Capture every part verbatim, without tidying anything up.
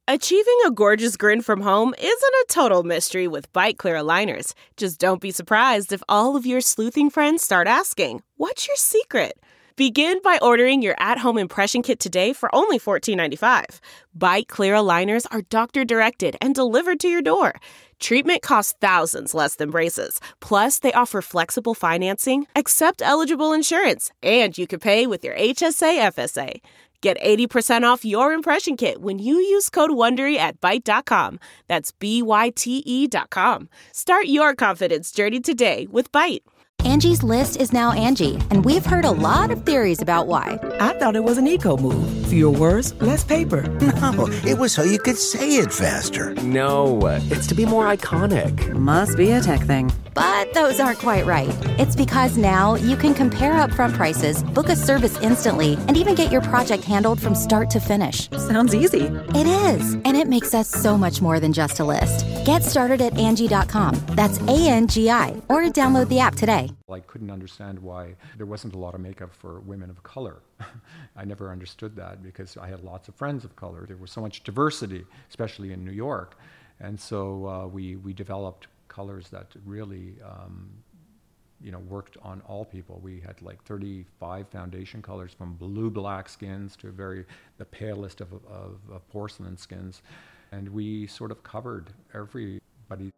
Achieving a gorgeous grin from home isn't a total mystery with Bite Clear aligners. Just don't be surprised if all of your sleuthing friends start asking, "What's your secret?" Begin by ordering your at-home impression kit today for only fourteen ninety-five. Bite Clear aligners are doctor-directed and delivered to your door. Treatment costs thousands less than braces. Plus, they offer flexible financing, accept eligible insurance, and you can pay with your H S A F S A. Get eighty percent off your impression kit when you use code WONDERY at Byte dot com. That's B Y T E dot com. Start your confidence journey today with Byte. Angie's List is now Angie, and we've heard a lot of theories about why. I thought it was an eco move. Fewer words, less paper. No, it was so you could say it faster. No, it's to be more iconic. Must be a tech thing. But those aren't quite right. It's because now you can compare upfront prices, book a service instantly, and even get your project handled from start to finish. Sounds easy. It is, and it makes us so much more than just a list. Get started at Angie dot com. That's A N G I, or download the app today. I couldn't understand why there wasn't a lot of makeup for women of color. I never understood that because I had lots of friends of color. There was so much diversity, especially in New York. And so uh, we, we developed colors that really um, you know, worked on all people. We had like thirty-five foundation colors, from blue black skins to very the palest of, of, of porcelain skins. And we sort of covered everybody.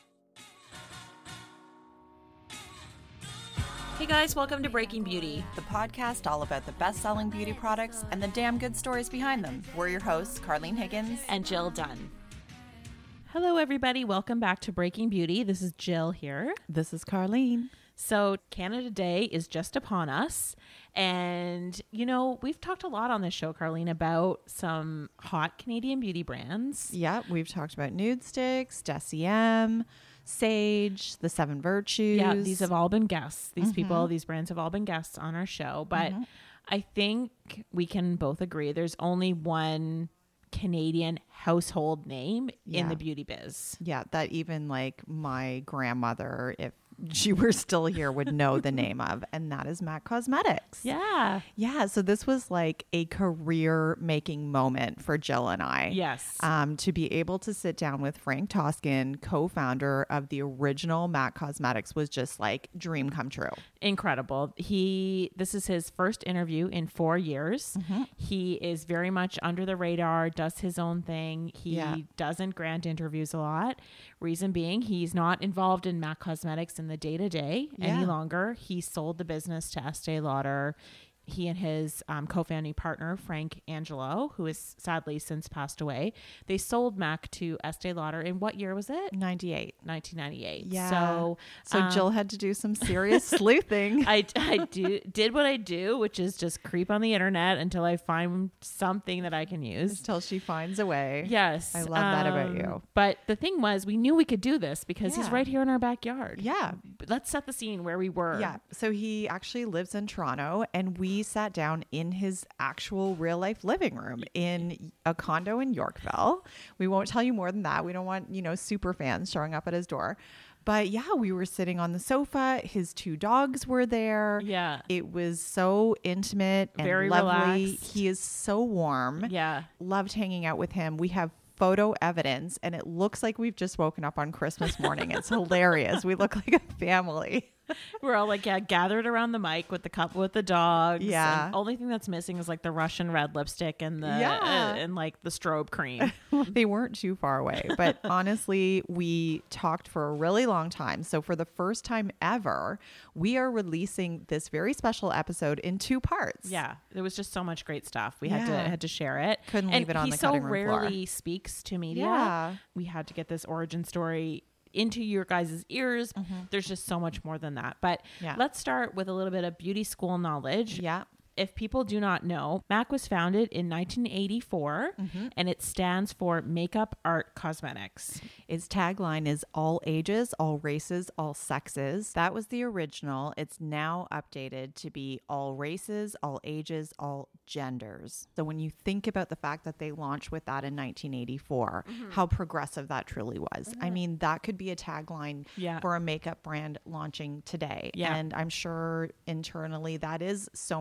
Hey guys, welcome to Breaking Beauty, the podcast all about the best-selling beauty products and the damn good stories behind them. We're your hosts, Carlene Higgins and Jill Dunn. Hello everybody, welcome back to Breaking Beauty. This is Jill here. This is Carlene. So Canada Day is just upon us, and you know, we've talked a lot on this show, Carlene, about some hot Canadian beauty brands. Yeah, we've talked about Nude Sticks, Deciem, Sage, the Seven Virtues. Yeah, these have all been guests. These Mm-hmm. people, these brands have all been guests on our show. But mm-hmm. I think we can both agree there's only one Canadian household name yeah. in the beauty biz. Yeah, that even like my grandmother, if she were still here, would know the name of, and that is MAC Cosmetics. Yeah. Yeah. So this was like a career making moment for Jill and I. Yes. Um, to be able to sit down with Frank Toscan, co-founder of the original MAC Cosmetics, was just like dream come true. Incredible. He, this is his first interview in four years. Mm-hmm. He is very much under the radar, does his own thing. He yeah. doesn't grant interviews a lot. Reason being, he's not involved in MAC Cosmetics in the day-to-day yeah. any longer. He sold the business to Estee Lauder. He and his um, co-founding partner, Frank Angelo, who has sadly since passed away, they sold MAC to Estee Lauder in what year was it? ninety-eight. nineteen ninety-eight. Yeah. So, so um, Jill had to do some serious sleuthing. I, I do, did what I do, which is just creep on the internet until I find something that I can use. Until she finds a way. Yes. I love um, that about you. But the thing was, we knew we could do this because yeah. he's right here in our backyard. Yeah. Let's set the scene where we were. Yeah. So he actually lives in Toronto, and we sat down in his actual real life living room in a condo in Yorkville. We won't tell you more than that. We don't want, you know, super fans showing up at his door. But yeah, we were sitting on the sofa. His two dogs were there. Yeah. It was so intimate and very lovely. Relaxed. He is so warm. Yeah. Loved hanging out with him. We have photo evidence, and it looks like we've just woken up on Christmas morning. It's hilarious. We look like a family. We're all like, yeah, gathered around the mic with the couple with the dogs. Yeah. And only thing that's missing is like the Russian red lipstick and the yeah. uh, and like the strobe cream. They weren't too far away, but honestly, we talked for a really long time. So for the first time ever, we are releasing this very special episode in two parts. Yeah, there was just so much great stuff. We yeah. had to had to share it. Couldn't leave and it on the so cutting room floor. He so rarely speaks to media. Yeah. We had to get this origin story into your guys' ears. Mm-hmm. There's just so much more than that. But yeah. let's start with a little bit of beauty school knowledge. Yeah. If people do not know, MAC was founded in nineteen eighty-four, mm-hmm. and it stands for Makeup Art Cosmetics. Its tagline is all ages, all races, all sexes. That was the original. It's now updated to be all races, all ages, all genders. So when you think about the fact that they launched with that in nineteen eighty-four, mm-hmm. how progressive that truly was. Mm-hmm. I mean, that could be a tagline yeah. for a makeup brand launching today. Yeah. And I'm sure internally that is so many brands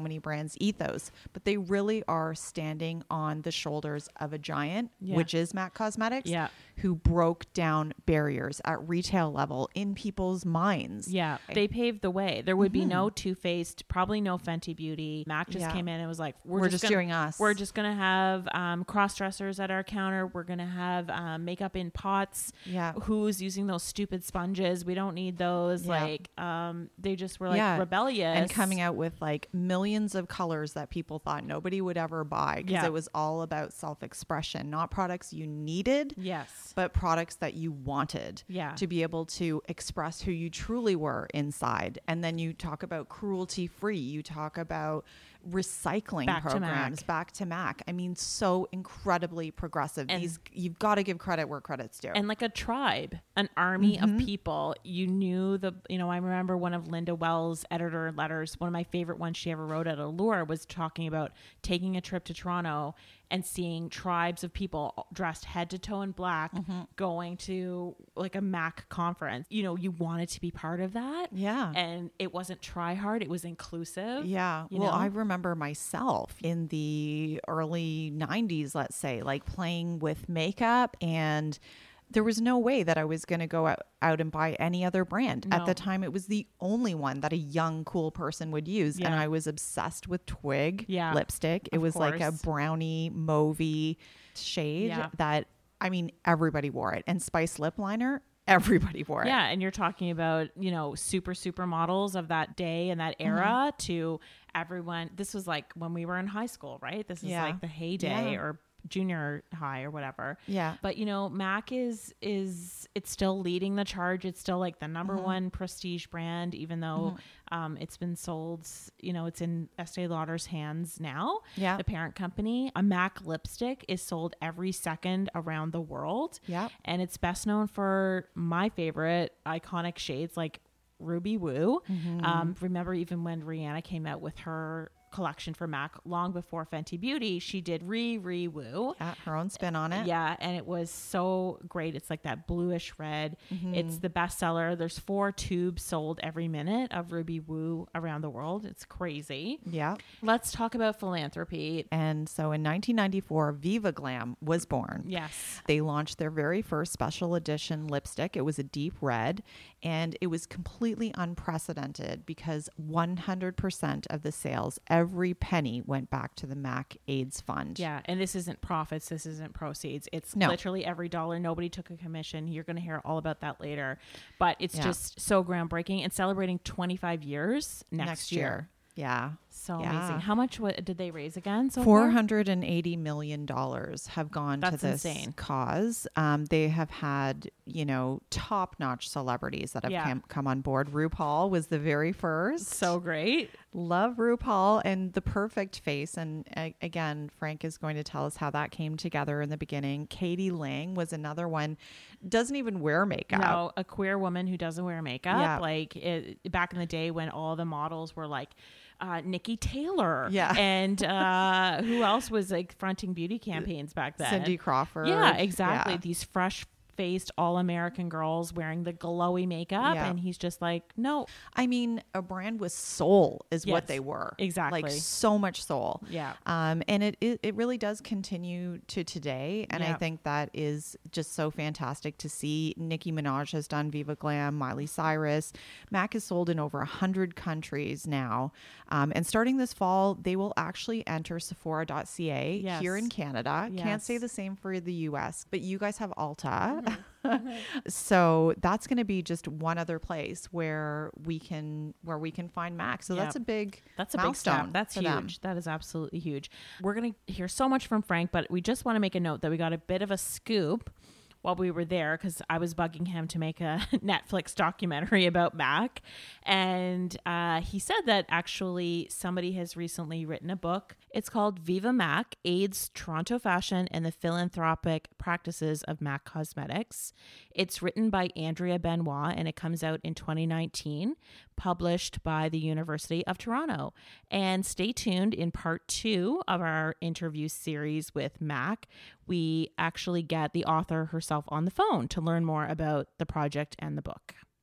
brand's ethos, but they really are standing on the shoulders of a giant, Yeah. which is MAC Cosmetics, Yeah. who broke down barriers at retail level in people's minds. Yeah, they paved the way. There would be no Too Faced, probably no Fenty Beauty. MAC just Yeah. came in and was like, "We're, We're just, just gonna, doing us. We're just gonna have um, cross dressers at our counter. We're gonna have um, makeup in pots. Yeah. Who's using those stupid sponges? We don't need those. Yeah. Like, um, they just were like Yeah. rebellious And coming out with like millions of colors that people thought nobody would ever buy because Yeah. it was all about self-expression, not products you needed, Yes. but products that you wanted Yeah. to be able to express who you truly were inside. And then you talk about cruelty free, you talk about recycling Back to programs, Mac. back to Mac. I mean, so incredibly progressive. And- These you've got to give credit where credit's due. And like a tribe, an army Mm-hmm. of people. You knew the, you know, I remember one of Linda Wells' editor letters, one of my favorite ones she ever wrote at Allure was talking about taking a trip to Toronto and seeing tribes of people dressed head to toe in black Mm-hmm. going to like a MAC conference. You know, you wanted to be part of that. Yeah. And it wasn't try hard, it was inclusive. Yeah. you Well, know? I remember myself in the early nineties, let's say, like playing with makeup, and there was no way that I was going to go out, out and buy any other brand. At No. the time, it was the only one that a young, cool person would use. And Yeah. I was obsessed with Twig Yeah, lipstick. It of was like a course. brownie, mauvey shade Yeah. that, I mean, everybody wore it. And Spice lip liner, everybody wore it. Yeah, and you're talking about, you know, super super models of that day and that era Mm-hmm. to everyone. This was like when we were in high school, right? This is Yeah. like the heyday Yeah. or junior high or whatever. Yeah. But you know, MAC is is it's still leading the charge. It's still like the number Mm-hmm. one prestige brand, even though um, it's been sold. You know, it's in Estee Lauder's hands now. Yeah. The parent company. A MAC lipstick is sold every second around the world. Yeah. And it's best known for my favorite iconic shades like Ruby Woo. Mm-hmm. Um, remember even when Rihanna came out with her collection for MAC long before Fenty Beauty, she did Re Re Woo. Yeah, her own spin on it. Yeah, and it was so great. It's like that bluish red. Mm-hmm. It's the bestseller. There's four tubes sold every minute of Ruby Woo around the world. It's crazy. Yeah. Let's talk about philanthropy. And so in nineteen ninety-four, Viva Glam was born. Yes. They launched their very first special edition lipstick. It was a deep red, and it was completely unprecedented because one hundred percent of the sales, every penny, went back to the MAC AIDS Fund. Yeah, and this isn't profits. This isn't proceeds. It's No. literally every dollar. Nobody took a commission. You're going to hear all about that later. But it's Yeah. just so groundbreaking and celebrating twenty-five years next, Next year. year. Yeah. So Yeah. amazing. How much what, did they raise again? So Four far? hundred and eighty million dollars have gone That's to this insane. cause. Um, they have had, you know, top-notch celebrities that have Yeah. come, come on board. RuPaul was the very first. So great. Love RuPaul and the perfect face. And uh, again, Frank is going to tell us how that came together in the beginning. Katie Lang was another one. Doesn't even wear makeup. No, a queer woman who doesn't wear makeup. Yeah. Like it, back in the day when all the models were like uh, Nikki Taylor. Yeah. And uh, who else was like fronting beauty campaigns back then? Cindy Crawford. Yeah, exactly. Yeah. These fresh faced all American girls wearing the glowy makeup. Yeah. And he's just like, no. I mean, a brand with soul is Yes, what they were. exactly. Like so much soul. Yeah. Um, and it, it, it really does continue to today. And I Yeah. think that is just so fantastic to see. Nicki Minaj has done Viva Glam, Miley Cyrus. MAC is sold in over one hundred countries now. Um, and starting this fall, they will actually enter Sephora dot C A Yes. here in Canada. Can't say Yes. the same for the U S, but you guys have Ulta. Mm-hmm. So that's going to be just one other place where we can where we can find MAC. So Yeah. that's a big That's a big milestone step. That's for huge. them. That is absolutely huge. We're going to hear so much from Frank, but we just want to make a note that we got a bit of a scoop while we were there because I was bugging him to make a Netflix documentary about MAC. And uh, he said that actually somebody has recently written a book. It's called Viva MAC, AIDS, Toronto Fashion, and the Philanthropic Practices of MAC Cosmetics. It's written by Andrea Benoit, and it comes out in twenty nineteen, published by the University of Toronto. And stay tuned in part two of our interview series with MAC. We actually get the author herself on the phone to learn more about the project and the book.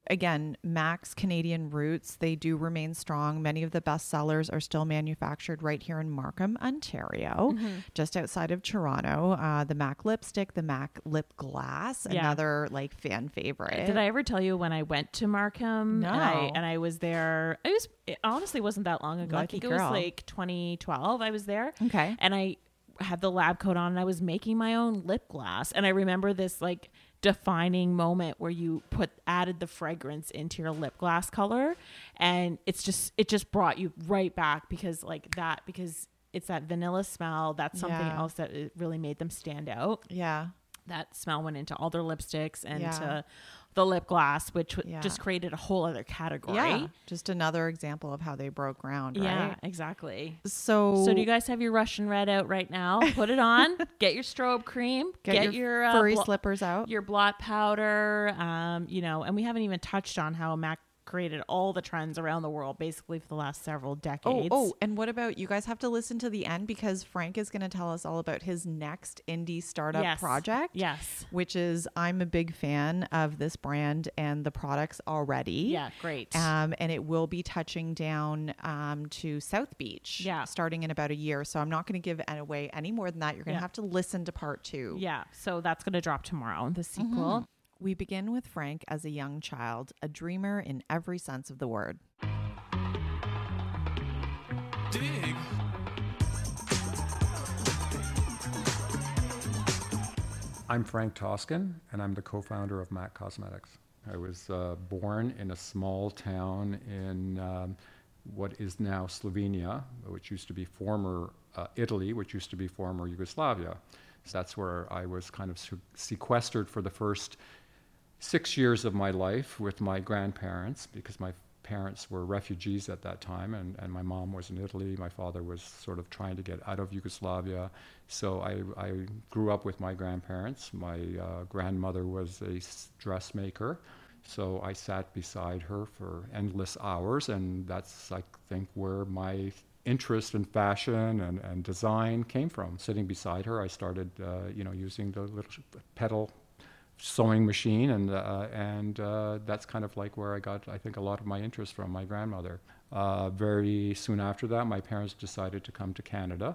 Again, MAC's Canadian roots, they do remain strong. Many of the best sellers are still manufactured right here in Markham, Ontario, mm-hmm. just outside of Toronto. Uh, the MAC lipstick, the MAC lip gloss, yeah. another like fan favorite. Did I ever tell you when I went to Markham? No. And I, and I was there, it was, it honestly wasn't that long ago. Lucky I think girl. It was like twenty twelve I was there. Okay. And I had the lab coat on and I was making my own lip gloss. And I remember this like defining moment where you put added the fragrance into your lip gloss color, and it's just it just brought you right back because like that because it's that vanilla smell. That's something yeah. else that it really made them stand out. Yeah, that smell went into all their lipsticks and yeah. to the lip gloss, which yeah. just created a whole other category. Yeah, just another example of how they broke ground, right? Yeah, exactly. So, so do you guys have your Russian red out right now? Put it on. Get your strobe cream. Get, get your, your uh, furry blo- slippers out. Your blot powder. Um, you know, and we haven't even touched on how MAC created all the trends around the world basically for the last several decades. Oh, oh, and what about, you guys have to listen to the end because Frank is going to tell us all about his next indie startup yes. project. Yes. Which is, I'm a big fan of this brand and the products already. Yeah, great. Um, and it will be touching down um, to South Beach yeah. starting in about a year. So I'm not going to give away any more than that. You're going to yeah. have to listen to part two. Yeah. So that's going to drop tomorrow, the sequel. Mm-hmm. We begin with Frank as a young child, a dreamer in every sense of the word. Dig. I'm Frank Toscan, and I'm the co-founder of MAC Cosmetics. I was uh, born in a small town in um, what is now Slovenia, which used to be former uh, Italy, which used to be former Yugoslavia. So that's where I was kind of sequestered for the first six years of my life with my grandparents, because my parents were refugees at that time, and, and my mom was in Italy. My father was sort of trying to get out of Yugoslavia. So I, I grew up with my grandparents. My uh, grandmother was a dressmaker, so I sat beside her for endless hours, and that's, I think, where my interest in fashion and, and design came from. Sitting beside her, I started, uh, you know, using the little pedal sewing machine, and uh, and uh, that's kind of like where I got, I think, a lot of my interest from my grandmother. Uh, very soon after that, my parents decided to come to Canada.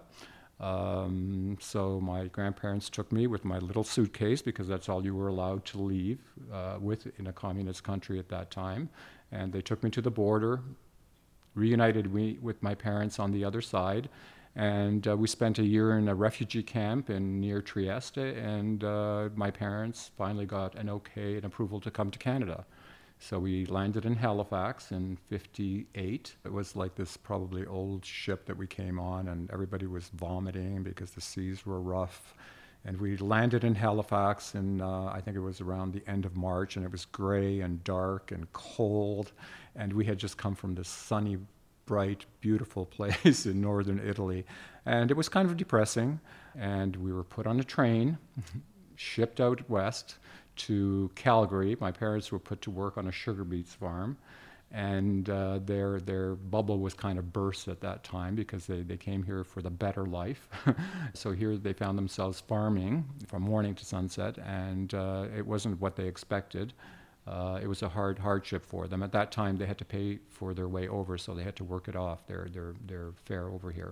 Um, so my grandparents took me with my little suitcase, because that's all you were allowed to leave uh, with in a communist country at that time. And they took me to the border, reunited me with my parents on the other side. And uh, we spent a year in a refugee camp in near Trieste, and uh, my parents finally got an okay and approval to come to Canada. So we landed in Halifax in fifty-eight. It was like this probably old ship that we came on, and everybody was vomiting because the seas were rough. And we landed in Halifax, and uh, I think it was around the end of March, and it was gray and dark and cold. And we had just come from this sunny, bright, beautiful place in northern Italy. And it was kind of depressing. And we were put on a train, shipped out west to Calgary. My parents were put to work on a sugar beets farm. And uh, their their bubble was kind of burst at that time, because they, they came here for the better life. So here they found themselves farming from morning to sunset, and uh, it wasn't what they expected. Uh, it was a hard hardship for them. At that time, they had to pay for their way over, so they had to work it off, their their their fare over here.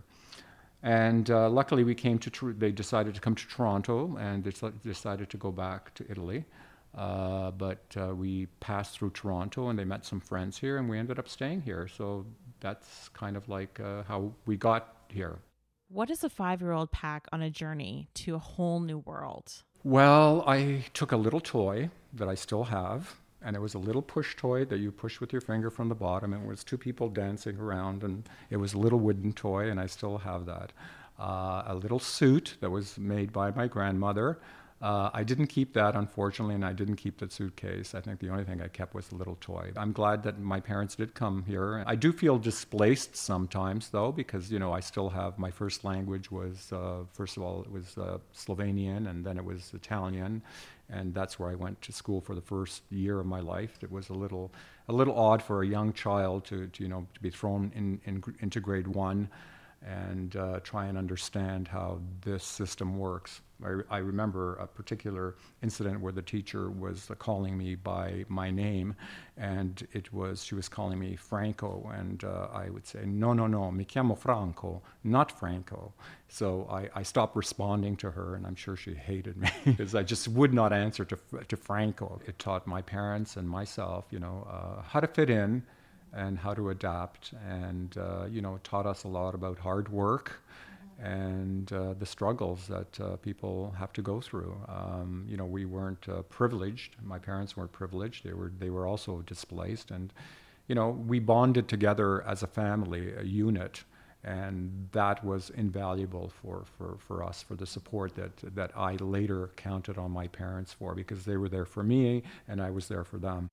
And uh, luckily, we came to. Tr- they decided to come to Toronto, and they decided to go back to Italy. Uh, but uh, we passed through Toronto, and they met some friends here, and we ended up staying here. So that's kind of like uh, how we got here. What does a five-year-old pack on a journey to a whole new world? Well, I took a little toy that I still have. And it was a little push toy that you push with your finger from the bottom, and it was two people dancing around, and it was a little wooden toy, and I still have that. Uh, a little suit that was made by my grandmother. Uh, I didn't keep that, unfortunately, and I didn't keep the suitcase. I think the only thing I kept was the little toy. I'm glad that my parents did come here. I do feel displaced sometimes, though, because, you know, I still have, my first language was, uh, first of all, it was uh, Slovenian, and then it was Italian. And that's where I went to school for the first year of my life. It was a little, a little odd for a young child to, to you know, to be thrown in, in into grade one. and uh, try and understand how this system works. I, I remember a particular incident where the teacher was uh, calling me by my name, and it was she was calling me Franco, and uh, I would say, no, no, no, mi chiamo Franco, not Franco. So I, I stopped responding to her, and I'm sure she hated me because I just would not answer to, to Franco. It taught my parents and myself, you know, uh, how to fit in and how to adapt, and uh, you know, taught us a lot about hard work and uh, the struggles that uh, people have to go through. Um, you know, we weren't uh, privileged. My parents weren't privileged. They were they were also displaced, and you know, we bonded together as a family, a unit, and that was invaluable for, for, for us, for the support that that I later counted on my parents for, because they were there for me and I was there for them.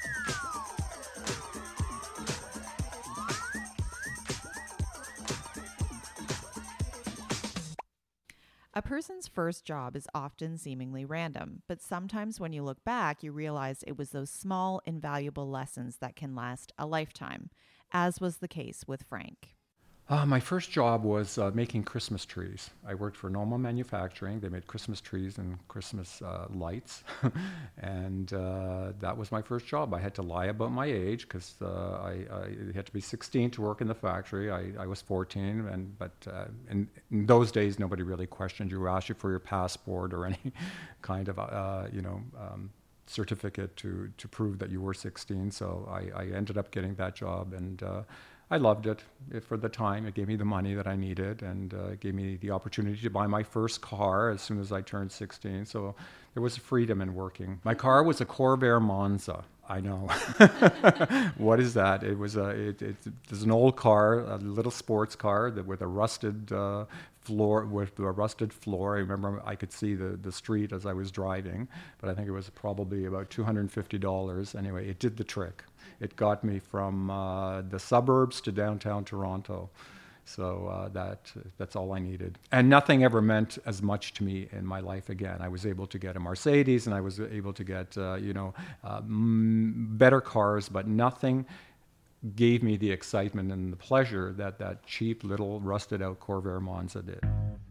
A person's first job is often seemingly random, but sometimes when you look back, you realize it was those small, invaluable lessons that can last a lifetime, as was the case with Frank. Uh, my first job was uh, making Christmas trees. I worked for Noma Manufacturing. They made Christmas trees and Christmas uh, lights. and uh, that was my first job. I had to lie about my age because uh, I, I had to be sixteen to work in the factory. I, I was fourteen, and but uh, in, in those days, nobody really questioned you or asked you for your passport or any kind of, uh, you know, um, certificate to, to prove that you were sixteen. So I, I ended up getting that job, and uh, I loved it. It, for the time, it gave me the money that I needed, and uh, gave me the opportunity to buy my first car as soon as I turned sixteen. So there was freedom in working. My car was a Corvair Monza. I know. What is that? It was a. It, it, it was an old car, a little sports car that with a rusted uh, floor, with a rusted floor. I remember I could see the, the street as I was driving, but I think it was probably about two hundred fifty dollars. Anyway, it did the trick. It got me from uh, the suburbs to downtown Toronto. So uh, that that's all I needed. And nothing ever meant as much to me in my life again. I was able to get a Mercedes, and I was able to get, uh, you know, uh, m- better cars, but nothing gave me the excitement and the pleasure that that cheap little rusted out Corvair Monza did.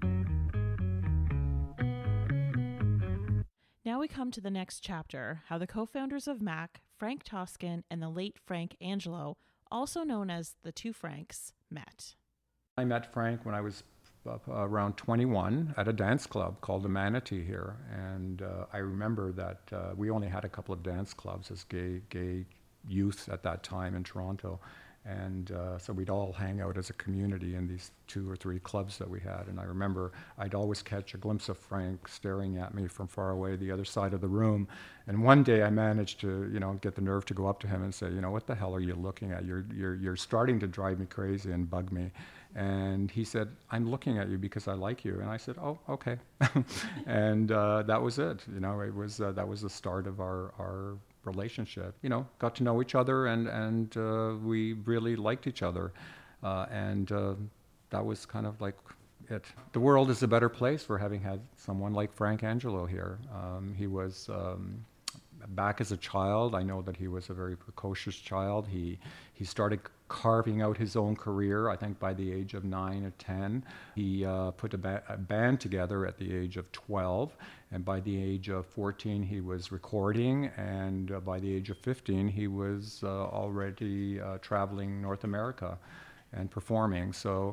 Now we come to the next chapter, how the co-founders of Mac, Frank Toscan and the late Frank Angelo, also known as the Two Franks, met. I met Frank when I was uh, around twenty-one at a dance club called the Manatee here, and uh, I remember that uh, we only had a couple of dance clubs as gay gay youth at that time in Toronto, and uh, so we'd all hang out as a community in these two or three clubs that we had. And I remember I'd always catch a glimpse of Frank staring at me from far away, the other side of the room. And one day I managed to, you know, get the nerve to go up to him and say, you know, what the hell are you looking at? You're you're you're starting to drive me crazy and bug me. And he said, I'm looking at you because I like you. And I said, oh, okay. and uh, that was it. You know, it was uh, that was the start of our our relationship. You know, got to know each other, and and uh, we really liked each other, uh, and uh, that was kind of like it. The world is a better place for having had someone like Frank Angelo here. Um, he was um, back as a child. I know that he was a very precocious child. He he started carving out his own career, I think, by the age of nine or ten. He uh, put a, ba- a band together at the age of twelve, and by the age of fourteen he was recording, and uh, by the age of fifteen he was uh, already uh, traveling North America and performing. So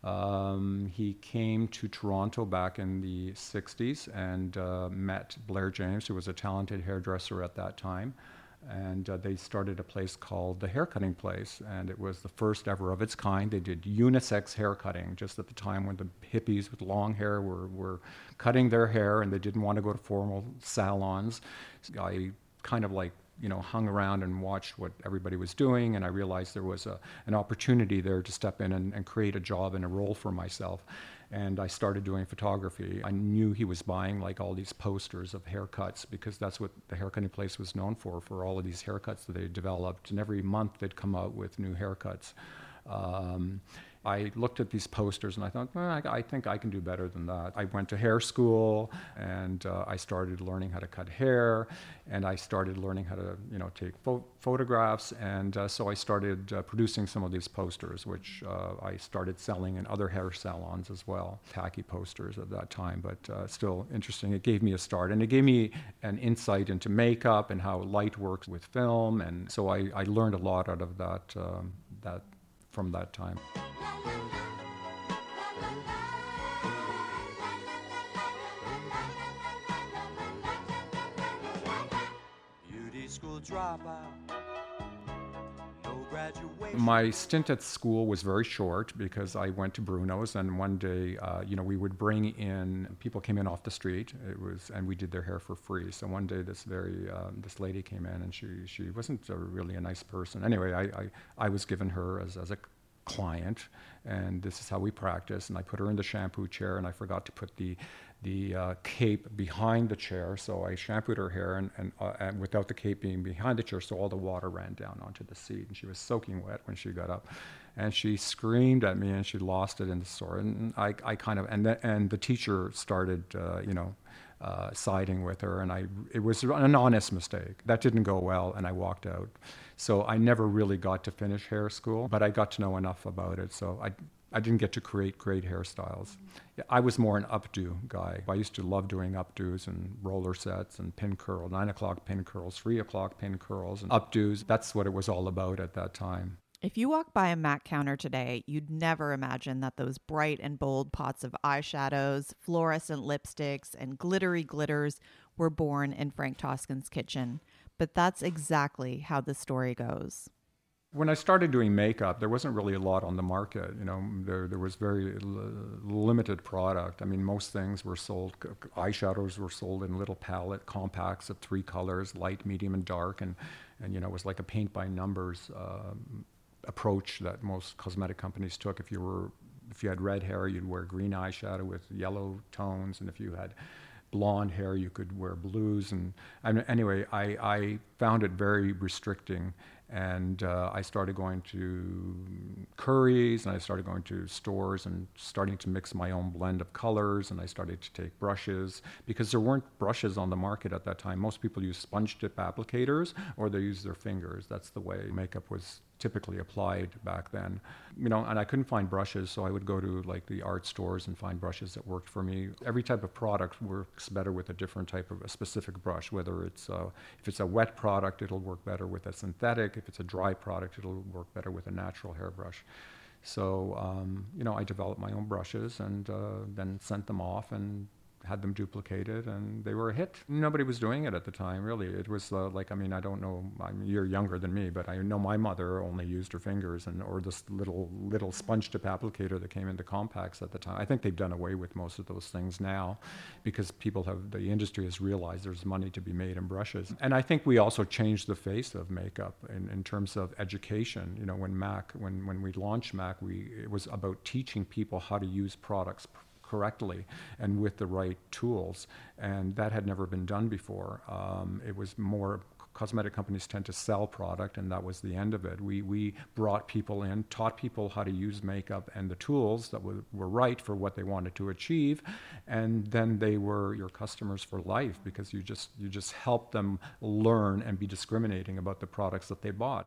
um, he came to Toronto back in the sixties and uh, met Blair James, who was a talented hairdresser at that time. And uh, they started a place called The Haircutting Place, and it was the first ever of its kind. They did unisex haircutting just at the time when the hippies with long hair were, were cutting their hair, and they didn't want to go to formal salons. So I kind of like, you know, hung around and watched what everybody was doing, and I realized there was a, an opportunity there to step in and, and create a job and a role for myself. And I started doing photography. I knew he was buying like all these posters of haircuts, because that's what the Haircutting Place was known for, for all of these haircuts that they developed. And every month they'd come out with new haircuts. Um, I looked at these posters and I thought, well, I, I think I can do better than that. I went to hair school and uh, I started learning how to cut hair, and I started learning how to, you know, take pho- photographs. And uh, so I started uh, producing some of these posters, which uh, I started selling in other hair salons as well. Tacky posters at that time, but uh, still interesting. It gave me a start, and it gave me an insight into makeup and how light works with film. And so I, I learned a lot out of that, um, that from that time. Beauty school dropout. My stint at school was very short because I went to Bruno's, and one day, uh, you know, we would bring in, people came in off the street, it was, and we did their hair for free. So one day this very, uh, this lady came in, and she, she wasn't a really a nice person. Anyway, I, I, I was given her as, as a client, and this is how we practice. And I put her in the shampoo chair, and I forgot to put the the uh, cape behind the chair, so I shampooed her hair, and, and, uh, and without the cape being behind the chair, so all the water ran down onto the seat, and she was soaking wet when she got up, and she screamed at me, and she lost it in the store, and I, I kind of, and the, and the teacher started, uh, you know, uh, siding with her, and I, it was an honest mistake. That didn't go well, and I walked out. So I never really got to finish hair school, but I got to know enough about it, so I. I didn't get to create great hairstyles. I was more an updo guy. I used to love doing updos and roller sets and pin curl, nine o'clock pin curls, three o'clock pin curls, and updos. That's what it was all about at that time. If you walk by a MAC counter today, you'd never imagine that those bright and bold pots of eyeshadows, fluorescent lipsticks, and glittery glitters were born in Frank Toscan's kitchen. But that's exactly how the story goes. When I started doing makeup, there wasn't really a lot on the market. You know, there there was very l- limited product. I mean, most things were sold. Eyeshadows were sold in little palette compacts of three colors: light, medium, and dark. And and you know, it was like a paint by numbers um, approach that most cosmetic companies took. If you were if you had red hair, you'd wear green eyeshadow with yellow tones, and if you had blonde hair, you could wear blues. And, and anyway, I, I found it very restricting. And uh, I started going to Curry's, and I started going to stores and starting to mix my own blend of colors, and I started to take brushes, because there weren't brushes on the market at that time. Most people use sponge tip applicators, or they use their fingers. That's the way makeup was typically applied back then. You know, and I couldn't find brushes, so I would go to like the art stores and find brushes that worked for me. Every type of product works better with a different type of a specific brush, whether it's, uh, if it's a wet product, it'll work better with a synthetic. If it's a dry product, it'll work better with a natural hairbrush. So, um, you know, I developed my own brushes and uh, then sent them off and had them duplicated, and they were a hit. Nobody was doing it at the time, really. It was uh, like, I mean, I don't know, I mean, you're younger than me, but I know my mother only used her fingers, and or this little little sponge tip applicator that came into compacts at the time. I think they've done away with most of those things now, because people have, the industry has realized there's money to be made in brushes. And I think we also changed the face of makeup in, in terms of education. You know, when MAC, when, when we launched MAC, we, it was about teaching people how to use products correctly and with the right tools, and that had never been done before. Um, it was more, cosmetic companies tend to sell product, and that was the end of it. We we brought people in, taught people how to use makeup and the tools that were, were right for what they wanted to achieve, and then they were your customers for life, because you just you just helped them learn and be discriminating about the products that they bought.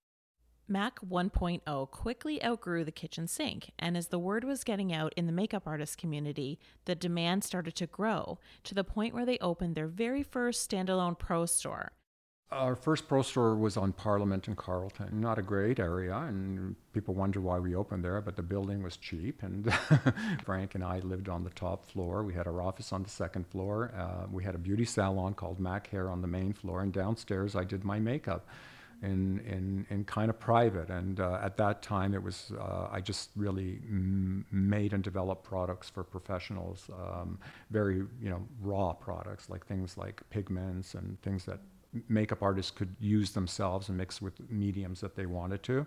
MAC one point oh quickly outgrew the kitchen sink, and as the word was getting out in the makeup artist community, the demand started to grow to the point where they opened their very first standalone pro store. Our first pro store was on Parliament in Carleton. Not a great area, and people wonder why we opened there, but the building was cheap, and Frank and I lived on the top floor. We had our office on the second floor. Uh, we had a beauty salon called MAC Hair on the main floor, and downstairs I did my makeup. In, in, in kind of private, and uh, at that time it was uh, I just really m- made and developed products for professionals, um, very you know raw products, like things like pigments and things that makeup artists could use themselves and mix with mediums that they wanted to,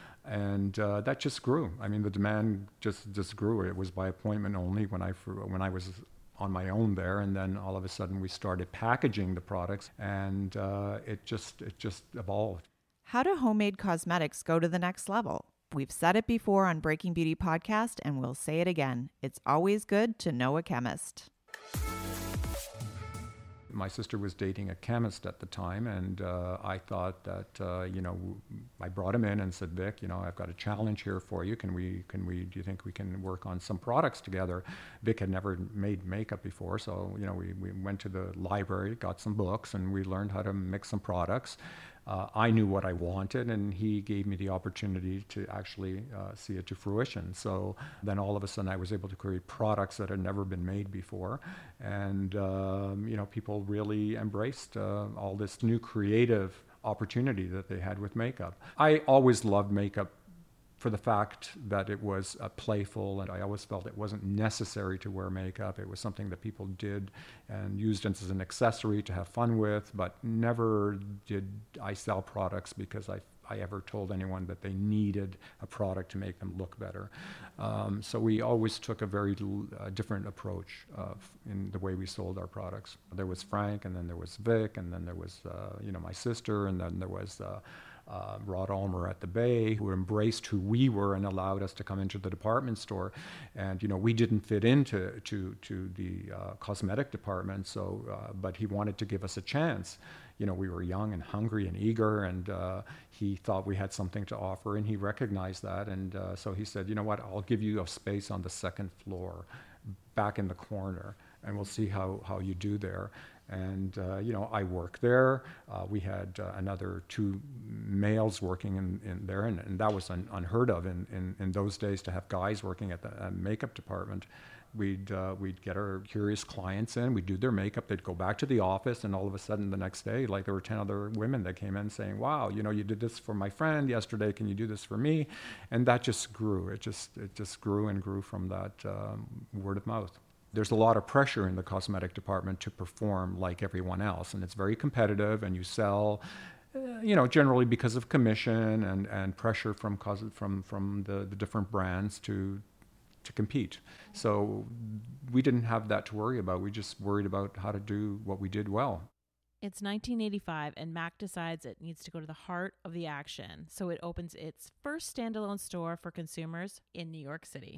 and uh, that just grew. I mean, the demand just just grew. It was by appointment only when I when I was on my own there, and then all of a sudden we started packaging the products, and uh, it just it just evolved. How do homemade cosmetics go to the next level? We've said it before on Breaking Beauty Podcast, and we'll say it again. It's always good to know a chemist. My sister was dating a chemist at the time, and uh, I thought that, uh, you know, I brought him in and said, Vic, you know, I've got a challenge here for you. Can we, can we, do you think we can work on some products together? Vic had never made makeup before, so, you know, we, we went to the library, got some books, and we learned how to mix some products. Uh, I knew what I wanted, and he gave me the opportunity to actually uh, see it to fruition. So then all of a sudden I was able to create products that had never been made before. And, um, you know, people really embraced uh, all this new creative opportunity that they had with makeup. I always loved makeup for the fact that it was uh, playful, and I always felt it wasn't necessary to wear makeup. It was something that people did and used as an accessory to have fun with, but never did I sell products because I, I ever told anyone that they needed a product to make them look better. Um, so we always took a very uh, different approach uh, in the way we sold our products. There was Frank, and then there was Vic, and then there was uh, you know, my sister, and then there was uh, Uh, Rod Ulmer at the Bay, who embraced who we were and allowed us to come into the department store. And, you know, we didn't fit into to, to the uh, cosmetic department, so, uh, but he wanted to give us a chance. You know, we were young and hungry and eager, and uh, he thought we had something to offer, and he recognized that. And uh, so he said, you know what, I'll give you a space on the second floor, back in the corner, and we'll see how, how you do there. And, uh, you know, I worked there. Uh, we had uh, another two males working in, in there, and, and that was un, unheard of in, in, in those days, to have guys working at the uh, makeup department. We'd, uh, we'd get our curious clients in, we'd do their makeup, they'd go back to the office, and all of a sudden the next day, like, there were ten other women that came in saying, wow, you know, you did this for my friend yesterday, can you do this for me? And that just grew. It just, it just grew and grew from that um, word of mouth. There's a lot of pressure in the cosmetic department to perform like everyone else, and it's very competitive, and you sell, uh, you know, generally because of commission and, and pressure from cos- from from the, the different brands to to compete. So we didn't have that to worry about. We just worried about how to do what we did well. It's nineteen eighty-five, and MAC decides it needs to go to the heart of the action, so it opens its first standalone store for consumers in New York City.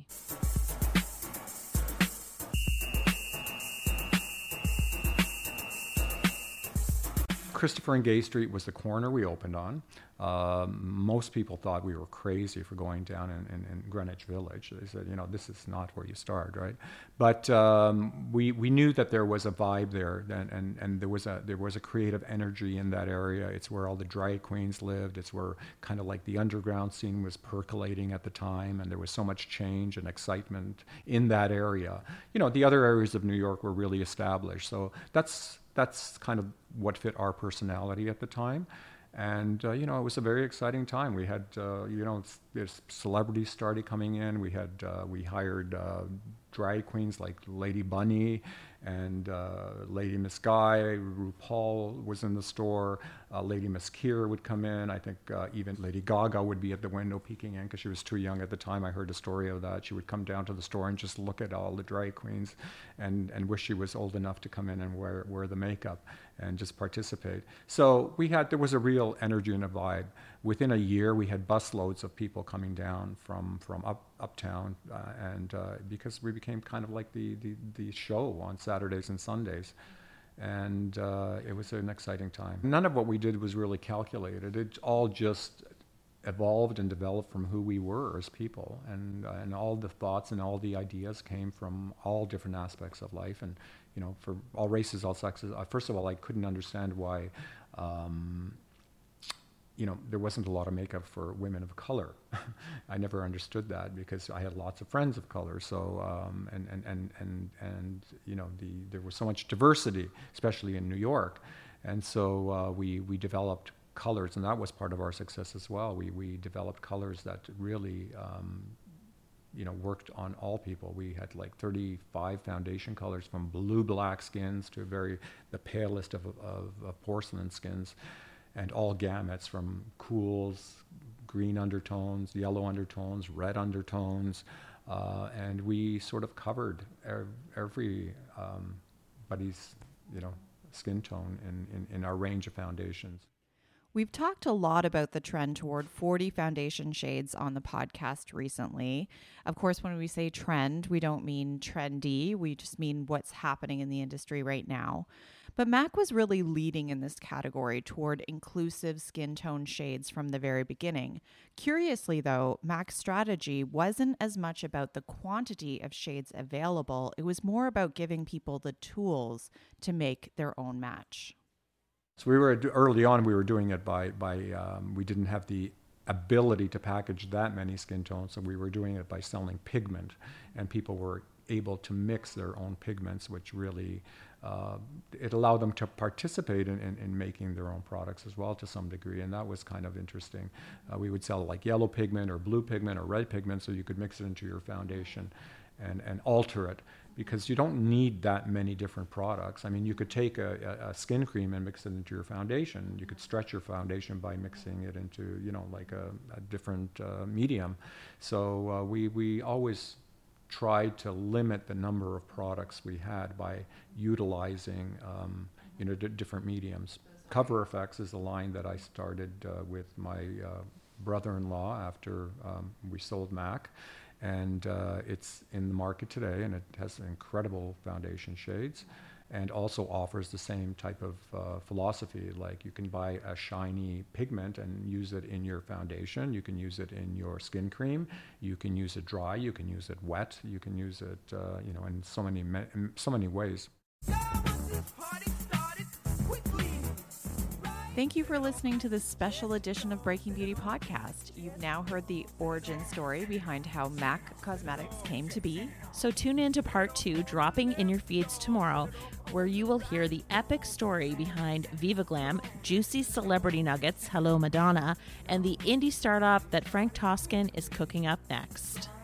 Christopher and Gay Street was the corner we opened on. Um, most people thought we were crazy for going down in, in, in Greenwich Village. They said, you know, this is not where you start, right? But um, we we knew that there was a vibe there, and, and, and there was a there was a creative energy in that area. It's where all the drag queens lived. It's where kind of like the underground scene was percolating at the time, and there was so much change and excitement in that area. You know, the other areas of New York were really established. So that's That's kind of what fit our personality at the time. And, uh, you know, it was a very exciting time. We had, uh, you know, there's celebrities started coming in. We had, uh, we hired uh, drag queens like Lady Bunny and uh, Lady Miss Guy. RuPaul was in the store. Uh, Lady Miss Kier would come in. I think uh, even Lady Gaga would be at the window peeking in because she was too young at the time. I heard a story of that. She would come down to the store and just look at all the drag queens and, and wish she was old enough to come in and wear, wear the makeup and just participate. So we had, there was a real energy and a vibe. Within a year, we had busloads of people coming down from, from up, uptown, uh, and uh, because we became kind of like the, the, the show on Saturdays and Sundays. And uh, it was an exciting time. None of what we did was really calculated. It all just evolved and developed from who we were as people. And, uh, and all the thoughts and all the ideas came from all different aspects of life. And, you know, for all races, all sexes. Uh, first of all, I couldn't understand why, um, you know, there wasn't a lot of makeup for women of color. I never understood that because I had lots of friends of color. So, um, and, and, and, and, and, you know, the, there was so much diversity, especially in New York. And so uh, we, we developed colors, and that was part of our success as well. We, we developed colors that really, um, you know, worked on all people. We had like thirty-five foundation colors, from blue black skins to very, the palest of, of, of porcelain skins, and all gamuts from cools, green undertones, yellow undertones, red undertones, uh, and we sort of covered ev- every um, body's, you know, skin tone in, in, in our range of foundations. We've talked a lot about the trend toward forty foundation shades on the podcast recently. Of course, when we say trend, we don't mean trendy. We just mean what's happening in the industry right now. But MAC was really leading in this category toward inclusive skin tone shades from the very beginning. Curiously, though, MAC's strategy wasn't as much about the quantity of shades available. It was more about giving people the tools to make their own match. So we were early on. We were doing it by by um, we didn't have the ability to package that many skin tones, so we were doing it by selling pigment, and people were able to mix their own pigments, which really uh, it allowed them to participate in, in, in making their own products as well to some degree, and that was kind of interesting. Uh, we would sell like yellow pigment or blue pigment or red pigment, so you could mix it into your foundation and and alter it, because you don't need that many different products. I mean, you could take a, a, a skin cream and mix it into your foundation. You could stretch your foundation by mixing it into, you know, like a, a different uh, medium. So uh, we, we always tried to limit the number of products we had by utilizing, um, you know, d- different mediums. Cover Effects is a line that I started uh, with my uh, brother-in-law after um, we sold MAC. And uh, it's in the market today, and it has incredible foundation shades, and also offers the same type of uh, philosophy. Like, you can buy a shiny pigment and use it in your foundation. You can use it in your skin cream. You can use it dry. You can use it wet. You can use it, uh, you know, in so many me- in so many ways. Thank you for listening to this special edition of Breaking Beauty Podcast. You've now heard the origin story behind how MAC Cosmetics came to be. So tune in to part two, dropping in your feeds tomorrow, where you will hear the epic story behind Viva Glam, juicy celebrity nuggets, Hello Madonna, and the indie startup that Frank Toscan is cooking up next.